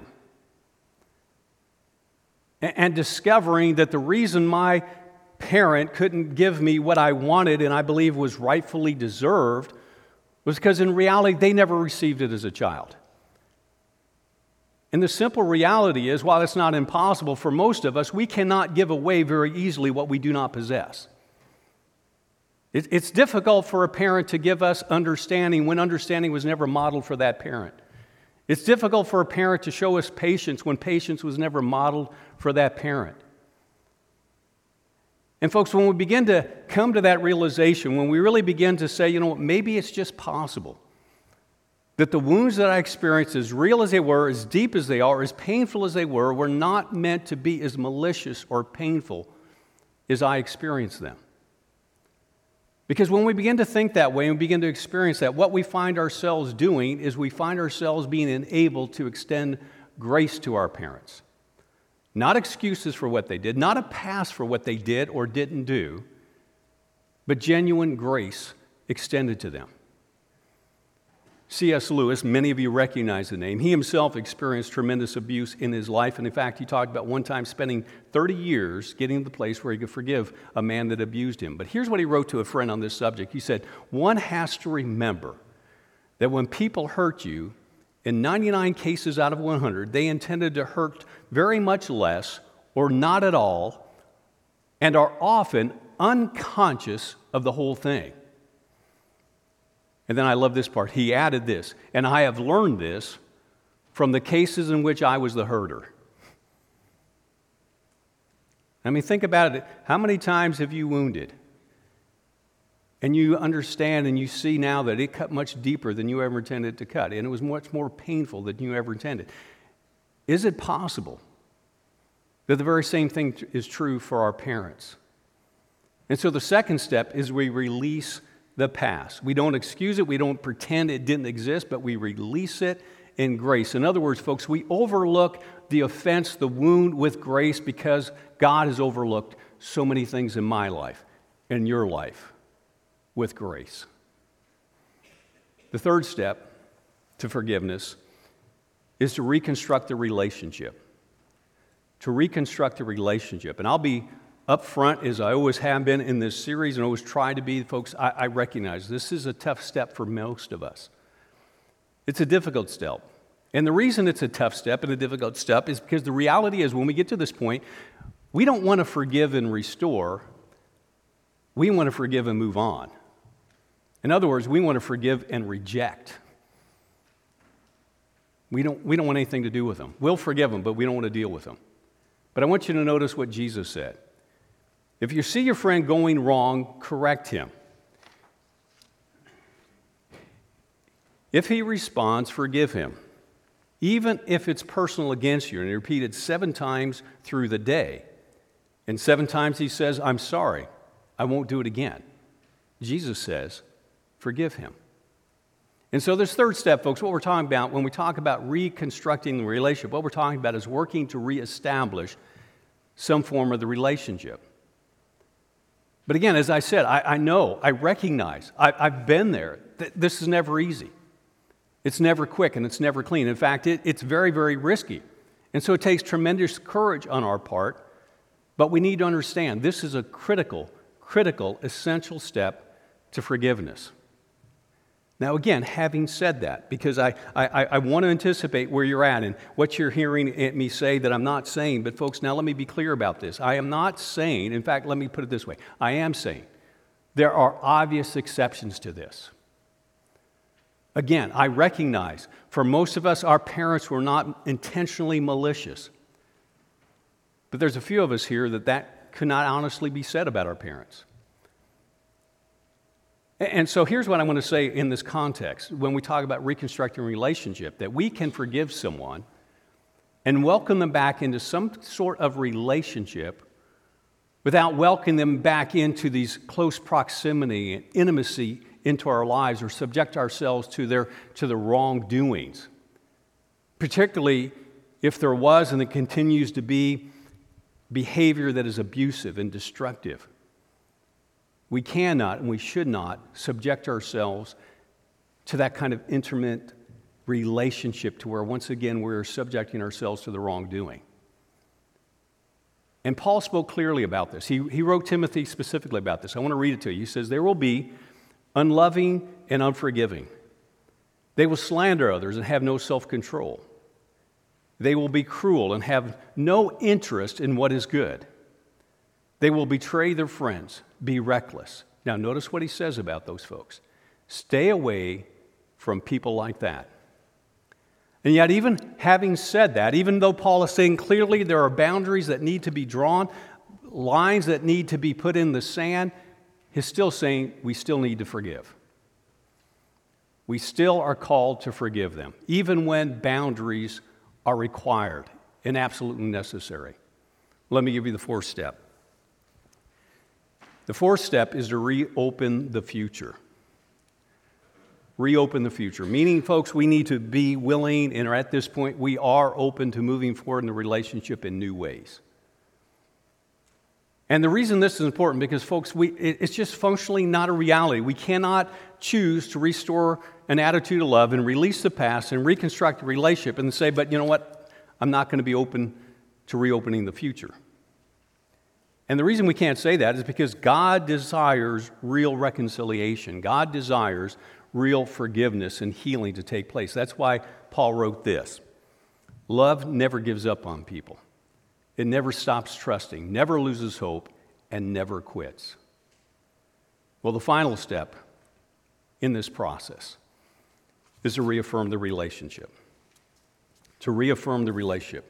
[SPEAKER 4] And, and discovering that the reason my parent couldn't give me what I wanted and I believe was rightfully deserved was because in reality they never received it as a child. And the simple reality is, while it's not impossible for most of us, we cannot give away very easily what we do not possess. It, it's difficult for a parent to give us understanding when understanding was never modeled for that parent. It's difficult for a parent to show us patience when patience was never modeled for that parent. And folks, when we begin to come to that realization, when we really begin to say, you know what, maybe it's just possible that the wounds that I experienced, as real as they were, as deep as they are, as painful as they were, were not meant to be as malicious or painful as I experienced them. Because when we begin to think that way and we begin to experience that, what we find ourselves doing is we find ourselves being enabled to extend grace to our parents. Not excuses for what they did, not a pass for what they did or didn't do, but genuine grace extended to them. C S Lewis, many of you recognize the name, he himself experienced tremendous abuse in his life. And in fact, he talked about one time spending thirty years getting to the place where he could forgive a man that abused him. But here's what he wrote to a friend on this subject. He said, one has to remember that when people hurt you, in ninety-nine cases out of one hundred, they intended to hurt very much less or not at all, and are often unconscious of the whole thing. And then I love this part. He added this, and I have learned this from the cases in which I was the hurter. I mean, think about it. How many times have you wounded? And you understand and you see now that it cut much deeper than you ever intended to cut, and it was much more painful than you ever intended. Is it possible that the very same thing is true for our parents? And so the second step is we release the past. We don't excuse it, we don't pretend it didn't exist, but we release it in grace. In other words, folks, we overlook the offense, the wound with grace because God has overlooked so many things in my life, in your life, with grace. The third step to forgiveness is to reconstruct the relationship. To reconstruct the relationship. And I'll be up front, as I always have been in this series and always try to be, folks, I, I recognize this is a tough step for most of us. It's a difficult step. And the reason it's a tough step and a difficult step is because the reality is when we get to this point, we don't want to forgive and restore. We want to forgive and move on. In other words, we want to forgive and reject. We don't, we don't want anything to do with them. We'll forgive them, but we don't want to deal with them. But I want you to notice what Jesus said. If you see your friend going wrong, correct him. If he responds, forgive him. Even if it's personal against you, and he repeated seven times through the day. And seven times he says, I'm sorry, I won't do it again. Jesus says, forgive him. And so this third step, folks, what we're talking about when we talk about reconstructing the relationship, what we're talking about is working to reestablish some form of the relationship. But again, as I said, I, I know, I recognize, I, I've been there. Th- this is never easy. It's never quick and it's never clean. In fact, it, it's very, very risky. And so it takes tremendous courage on our part, but we need to understand this is a critical, critical, essential step to forgiveness. Now, again, having said that, because I, I, I want to anticipate where you're at and what you're hearing me say that I'm not saying, but folks, now let me be clear about this. I am not saying, in fact, let me put it this way. I am saying there are obvious exceptions to this. Again, I recognize for most of us, our parents were not intentionally malicious. But there's a few of us here that that could not honestly be said about our parents. And so here's what I want to say in this context when we talk about reconstructing a relationship, that we can forgive someone and welcome them back into some sort of relationship without welcoming them back into these close proximity and intimacy into our lives or subject ourselves to their to the wrongdoings, particularly if there was and it continues to be behavior that is abusive and destructive. We cannot and we should not subject ourselves to that kind of intimate relationship to where, once again, we're subjecting ourselves to the wrongdoing. And Paul spoke clearly about this. He, he wrote Timothy specifically about this. I want to read it to you. He says, there will be unloving and unforgiving. They will slander others and have no self-control. They will be cruel and have no interest in what is good. They will betray their friends, be reckless. Now, notice what he says about those folks. Stay away from people like that. And yet, even having said that, even though Paul is saying clearly there are boundaries that need to be drawn, lines that need to be put in the sand, he's still saying we still need to forgive. We still are called to forgive them, even when boundaries are required and absolutely necessary. Let me give you the fourth step. The fourth step is to reopen the future. Reopen the future. Meaning, folks, we need to be willing, and at this point, we are open to moving forward in the relationship in new ways. And the reason this is important, because, folks, we, it's just functionally not a reality. We cannot choose to restore an attitude of love and release the past and reconstruct a relationship and say, but you know what? I'm not going to be open to reopening the future. And the reason we can't say that is because God desires real reconciliation. God desires real forgiveness and healing to take place. That's why Paul wrote this. Love never gives up on people. It never stops trusting, never loses hope, and never quits. Well, the final step in this process is to reaffirm the relationship. To reaffirm the relationship.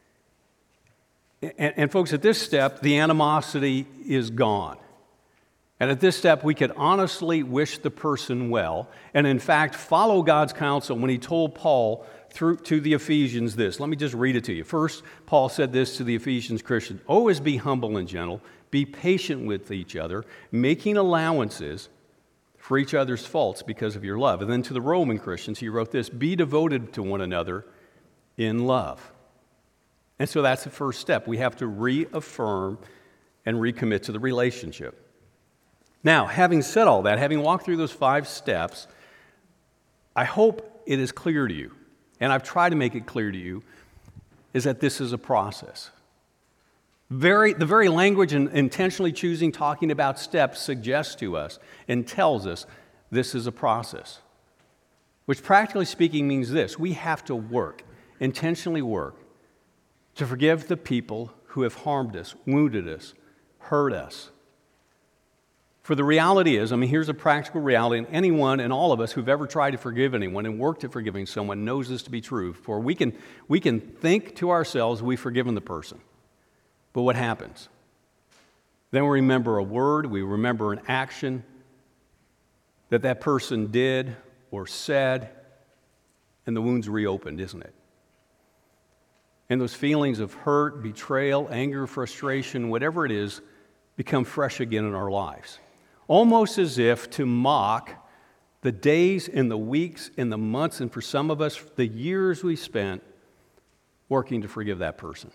[SPEAKER 4] And, and folks, at this step, the animosity is gone. And at this step, we could honestly wish the person well, and in fact, follow God's counsel when he told Paul through to the Ephesians this. Let me just read it to you. First, Paul said this to the Ephesians Christians, always be humble and gentle, be patient with each other, making allowances for each other's faults because of your love. And then to the Roman Christians, he wrote this, be devoted to one another in love. And so that's the first step. We have to reaffirm and recommit to the relationship. Now, having said all that, having walked through those five steps, I hope it is clear to you, and I've tried to make it clear to you, is that this is a process. Very, the very language and intentionally choosing talking about steps suggests to us and tells us this is a process, which practically speaking means this. We have to work, intentionally work, to forgive the people who have harmed us, wounded us, hurt us. For the reality is, I mean, here's a practical reality, and anyone and all of us who've ever tried to forgive anyone and worked at forgiving someone knows this to be true. For we can, we can think to ourselves we've forgiven the person. But what happens? Then we remember a word, we remember an action that that person did or said, and the wound's reopened, isn't it? And those feelings of hurt, betrayal, anger, frustration, whatever it is, become fresh again in our lives. Almost as if to mock the days and the weeks and the months, and for some of us, the years we spent working to forgive that person.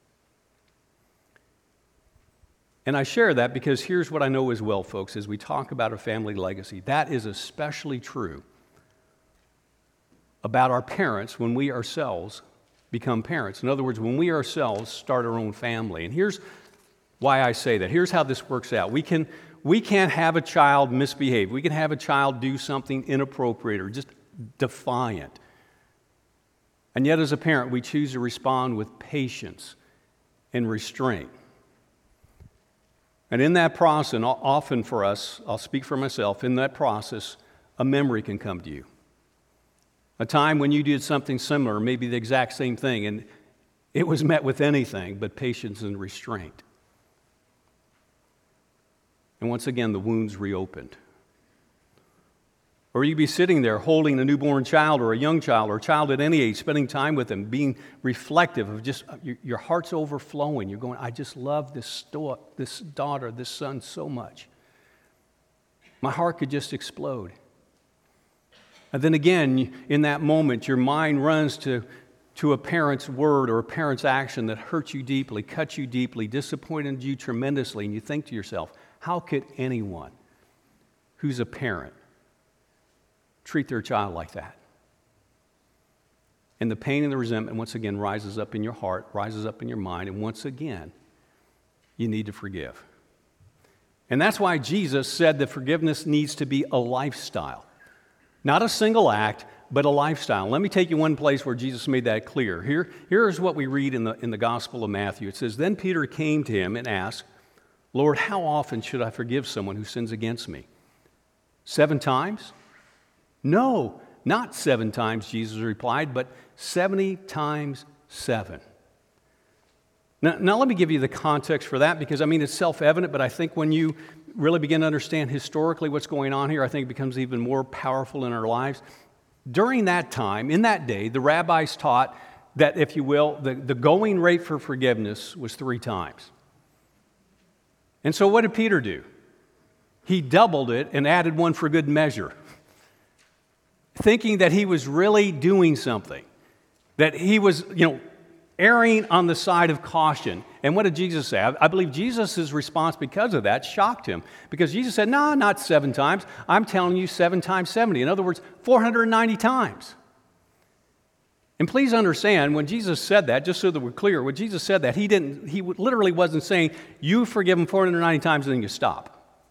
[SPEAKER 4] And I share that because here's what I know as well, folks, as we talk about a family legacy. That is especially true about our parents when we ourselves become parents. In other words, when we ourselves start our own family. And here's why I say that. Here's how this works out. We can, we can't have a child misbehave. We can have a child do something inappropriate or just defiant. And yet as a parent, we choose to respond with patience and restraint. And in that process, and often for us, I'll speak for myself, in that process, a memory can come to you. A time when you did something similar, maybe the exact same thing, and it was met with anything but patience and restraint. And once again, the wound's reopened. Or you'd be sitting there holding a newborn child or a young child or a child at any age, spending time with them, being reflective of just, your, your heart's overflowing. You're going, I just love this, sto- this daughter, this son so much. My heart could just explode. And then again, in that moment, your mind runs to, to a parent's word or a parent's action that hurt you deeply, cut you deeply, disappointed you tremendously, and you think to yourself, how could anyone who's a parent treat their child like that? And the pain and the resentment once again rises up in your heart, rises up in your mind, and once again, you need to forgive. And that's why Jesus said that forgiveness needs to be a lifestyle. Not a single act, but a lifestyle. Let me take you one place where Jesus made that clear. Here, here's what we read in the, in the Gospel of Matthew. It says, Then Peter came to him and asked, Lord, how often should I forgive someone who sins against me? Seven times? No, not seven times, Jesus replied, but seventy times seven. Now, now let me give you the context for that, because I mean it's self-evident, but I think when you really begin to understand historically what's going on here, I think it becomes even more powerful in our lives. During that time, in that day, the rabbis taught that, if you will, the, the going rate for forgiveness was three times. And so what did Peter do? He doubled it and added one for good measure, thinking that he was really doing something, that he was, you know, erring on the side of caution. And what did Jesus say? I, I believe Jesus' response because of that shocked him, because Jesus said, no, not seven times. I'm telling you seven times seventy. In other words, four hundred ninety times. And please understand, when Jesus said that, just so that we're clear, when Jesus said that, he didn't, he literally wasn't saying, you forgive them four hundred ninety times and then you stop.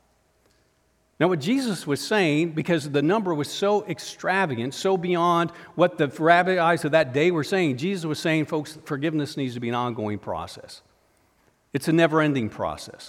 [SPEAKER 4] Now, what Jesus was saying, because the number was so extravagant, so beyond what the rabbis of that day were saying, Jesus was saying, folks, forgiveness needs to be an ongoing process. It's a never-ending process.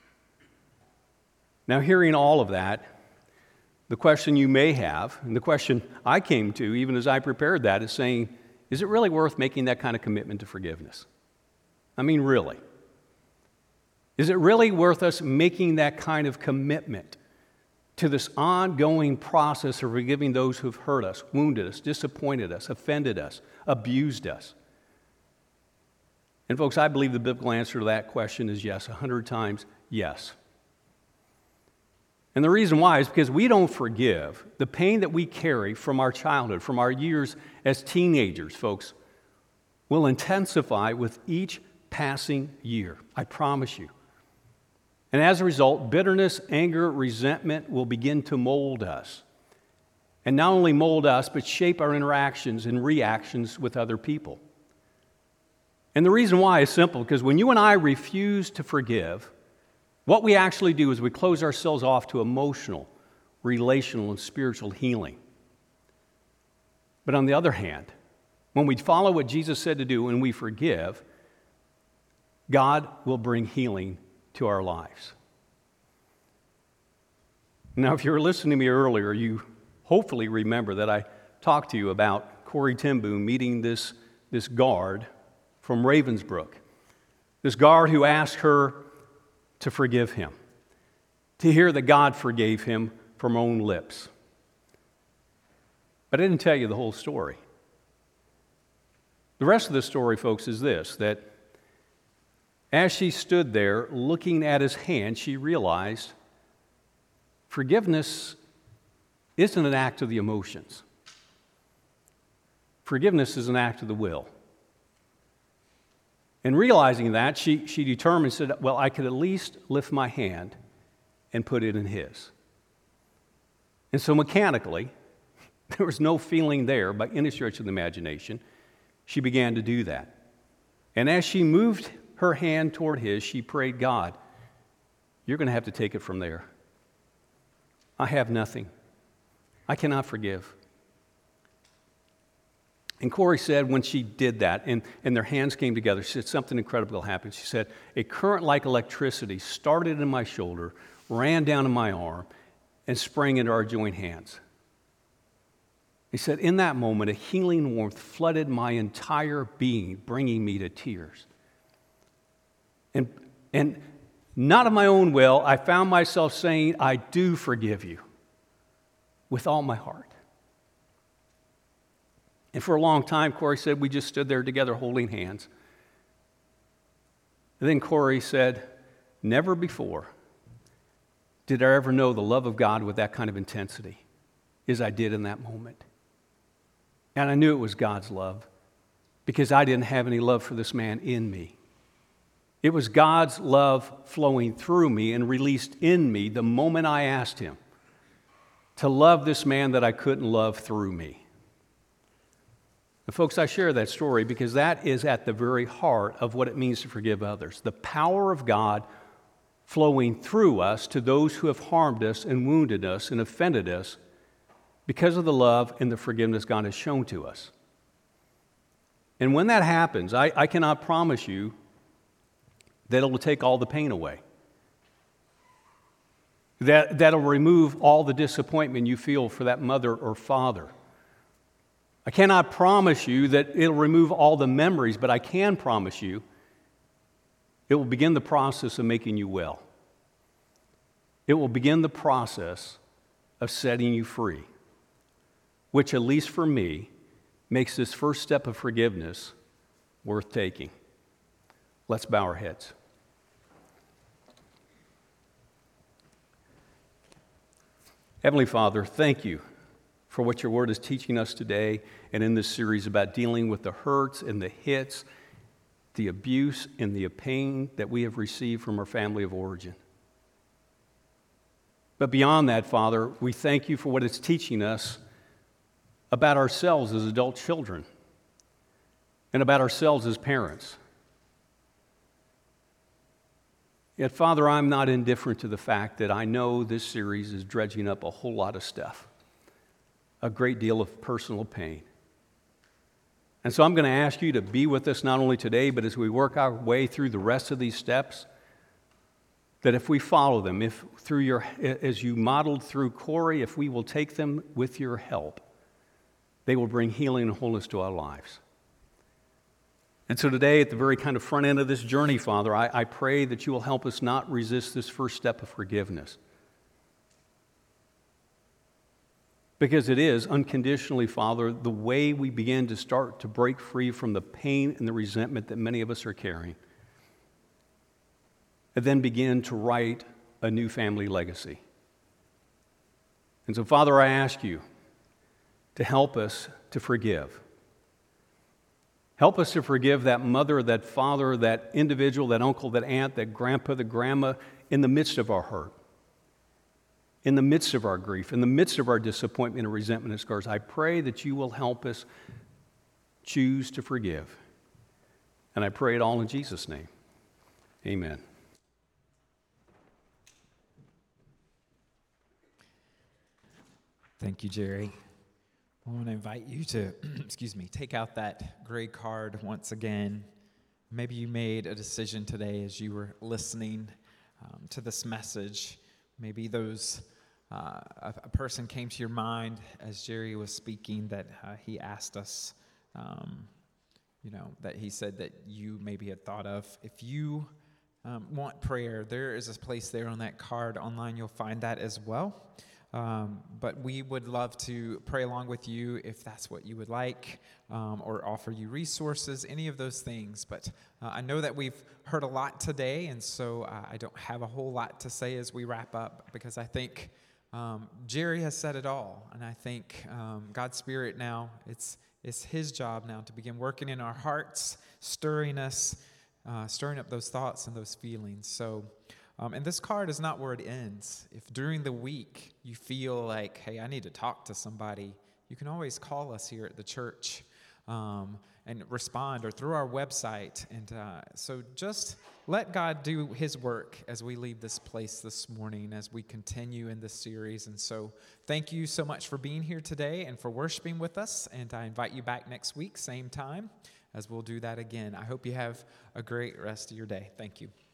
[SPEAKER 4] Now, hearing all of that, the question you may have, and the question I came to, even as I prepared that, is saying, is it really worth making that kind of commitment to forgiveness? I mean, really. Is it really worth us making that kind of commitment to this ongoing process of forgiving those who've hurt us, wounded us, disappointed us, offended us, abused us? And folks, I believe the biblical answer to that question is yes, a hundred times yes. And the reason why is because we don't forgive. The pain that we carry from our childhood, from our years as teenagers, folks, will intensify with each passing year. I promise you. And as a result, bitterness, anger, resentment will begin to mold us. And not only mold us, but shape our interactions and reactions with other people. And the reason why is simple, because when you and I refuse to forgive, what we actually do is we close ourselves off to emotional, relational, and spiritual healing. But on the other hand, when we follow what Jesus said to do and we forgive, God will bring healing to our lives. Now, if you were listening to me earlier, you hopefully remember that I talked to you about Corrie ten Boom meeting this, this guard from Ravensbrück, this guard who asked her to forgive him, to hear that God forgave him from her own lips. But I didn't tell you the whole story. The rest of the story, folks, is this, that as she stood there looking at his hand, she realized forgiveness isn't an act of the emotions. Forgiveness is an act of the will. And realizing that, she, she determined, said, well, I could at least lift my hand and put it in his. And so mechanically, there was no feeling there by any stretch of the imagination. She began to do that. And as she moved her hand toward his, she prayed, God, you're going to have to take it from there. I have nothing. I cannot forgive. And Corrie said when she did that and, and their hands came together, she said something incredible happened. She said, a current like electricity started in my shoulder, ran down in my arm, and sprang into our joint hands. He said, in that moment, a healing warmth flooded my entire being, bringing me to tears. And, and not of my own will, I found myself saying, I do forgive you with all my heart. And for a long time, Corrie said, we just stood there together holding hands. And then Corrie said, never before did I ever know the love of God with that kind of intensity as I did in that moment. And I knew it was God's love because I didn't have any love for this man in me. It was God's love flowing through me and released in me the moment I asked him to love this man that I couldn't love through me. And folks, I share that story because that is at the very heart of what it means to forgive others. The power of God flowing through us to those who have harmed us and wounded us and offended us because of the love and the forgiveness God has shown to us. And when that happens, I, I cannot promise you that it will take all the pain away. That, that'll remove all the disappointment you feel for that mother or father. I cannot promise you that it'll remove all the memories, but I can promise you it will begin the process of making you well. It will begin the process of setting you free, which, at least for me, makes this first step of forgiveness worth taking. Let's bow our heads. Heavenly Father, thank you for what your word is teaching us today and in this series about dealing with the hurts and the hits, the abuse and the pain that we have received from our family of origin. But beyond that, Father, we thank you for what it's teaching us about ourselves as adult children and about ourselves as parents. Yet, Father, I'm not indifferent to the fact that I know this series is dredging up a whole lot of stuff, a great deal of personal pain. And so I'm going to ask you to be with us not only today, but as we work our way through the rest of these steps, that if we follow them, if through your, as you modeled through Corrie, if we will take them with your help, they will bring healing and wholeness to our lives. And so today, at the very kind of front end of this journey, Father, I, I pray that you will help us not resist this first step of forgiveness. Because it is, unconditionally, Father, the way we begin to start to break free from the pain and the resentment that many of us are carrying. And then begin to write a new family legacy. And so, Father, I ask you to help us to forgive. Help us to forgive that mother, that father, that individual, that uncle, that aunt, that grandpa, that grandma in the midst of our hurt, in the midst of our grief, in the midst of our disappointment and resentment and scars. I pray that you will help us choose to forgive. And I pray it all in Jesus' name. Amen.
[SPEAKER 2] Thank you, Jerry. I want to invite you to, excuse me, take out that gray card once again. Maybe you made a decision today as you were listening um, to this message. Maybe those uh, a, a person came to your mind as Jerry was speaking that uh, he asked us, um, you know, that he said that you maybe had thought of. If you um, want prayer, there is a place there on that card online. You'll find that as well. Um, but we would love to pray along with you if that's what you would like, um, or offer you resources, any of those things. But uh, I know that we've heard a lot today, and so uh, I don't have a whole lot to say as we wrap up, because I think um, Jerry has said it all, and I think um, God's Spirit now, it's it's His job now to begin working in our hearts, stirring us, uh, stirring up those thoughts and those feelings. So. Um, and this card is not where it ends. If during the week you feel like, hey, I need to talk to somebody, you can always call us here at the church um, and respond, or through our website. And uh, so just let God do His work as we leave this place this morning, as we continue in this series. And so thank you so much for being here today and for worshiping with us. And I invite you back next week, same time, as we'll do that again. I hope you have a great rest of your day. Thank you.